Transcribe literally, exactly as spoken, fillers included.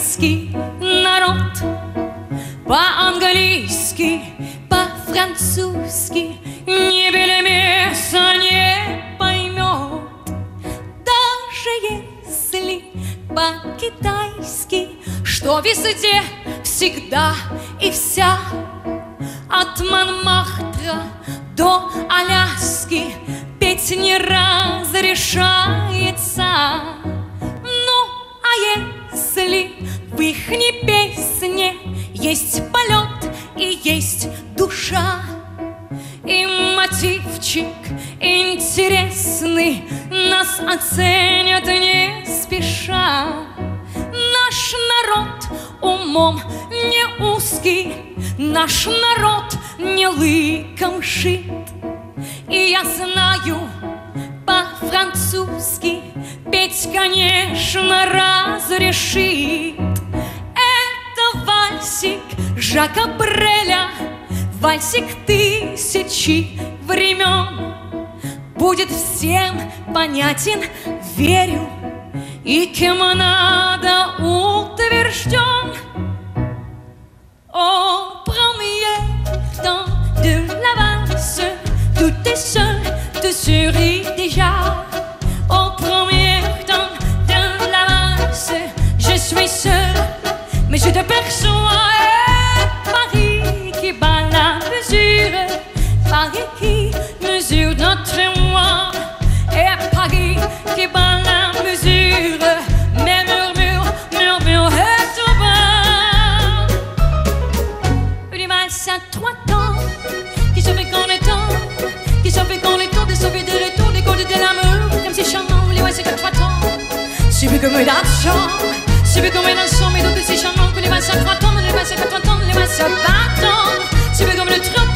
немецкий народ, по-английски, по-французски ни белемеса не поймет. Даже если по-китайски, что везде, всегда и вся, от Монмартра до Аляски петь не разрешается. Ну, а если в ихней песне есть полет и есть душа, и мотивчик интересный, нас оценят не спеша. Наш народ умом не узкий, наш народ не лыком шит. И я знаю по-французски петь, конечно, разрешит. Это вальсик Жака Бреля, вальсик тысячи времен. Будет всем понятен, верю, и кем надо утвержден. Au premier temps de la valse, tout est seul, tout sourit déjà. Au premier temps de la valse, je suis seul, mais je t'aperçois. Paris qui bat la mesure, Paris qui mesure notre moi, et Paris qui bat la mesure, mes murmures, murmures et tout bas. Une valse à trois temps, qui se fait qu'on est temps, qui se fait qu'on est temps, de sauver de retour, des côtes de l'amour, comme si charmant, les valses à trois temps. Subi comme l'argent, subi comme l'argent, mais donc c'est charmant que les valses à trois temps, les valses à quatre temps, les valses à vingt ans, subi comme le trou.